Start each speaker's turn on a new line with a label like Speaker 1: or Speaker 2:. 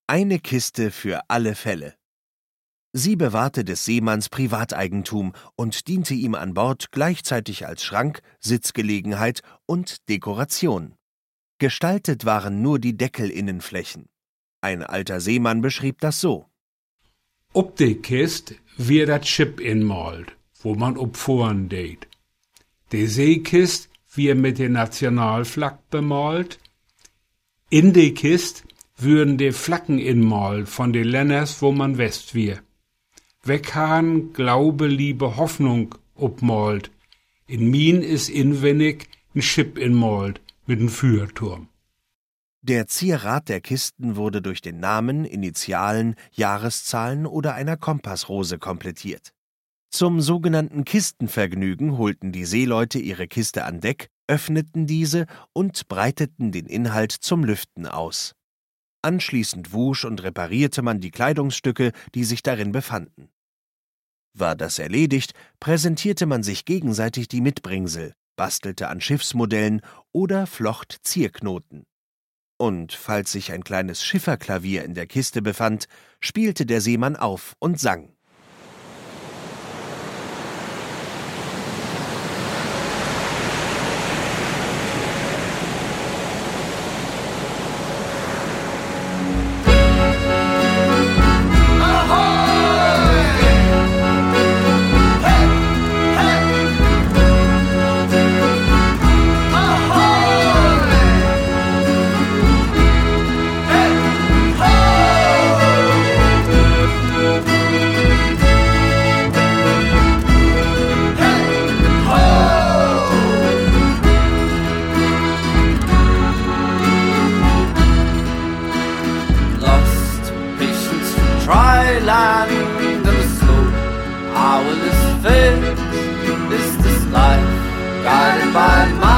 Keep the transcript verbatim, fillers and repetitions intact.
Speaker 1: Eine Kiste für alle Fälle. Sie bewahrte des Seemanns Privateigentum und diente ihm an Bord gleichzeitig als Schrank, Sitzgelegenheit und Dekoration. Gestaltet waren nur die Deckelinnenflächen. Ein alter Seemann beschrieb das so:
Speaker 2: Ob de Kist wie dat Schiff inmalt, wo man opfuhren deed. De Seekist wie mit de Nationalflagg bemalt. In de Kist würden de Flaggen inmalt von de Länders, wo man west wie. Weghaben, Glaube, Liebe, Hoffnung obmalt. In Mien is inwendig n Schiff inmalt mit n Feuerturm.
Speaker 1: Der Zierrat der Kisten wurde durch den Namen, Initialen, Jahreszahlen oder einer Kompassrose komplettiert. Zum sogenannten Kistenvergnügen holten die Seeleute ihre Kiste an Deck, öffneten diese und breiteten den Inhalt zum Lüften aus. Anschließend wusch und reparierte man die Kleidungsstücke, die sich darin befanden. War das erledigt, präsentierte man sich gegenseitig die Mitbringsel, bastelte an Schiffsmodellen oder flocht Zierknoten. Und falls sich ein kleines Schifferklavier in der Kiste befand, spielte der Seemann auf und sang.
Speaker 3: Try landing slow. How will this fit? Is this life guided by my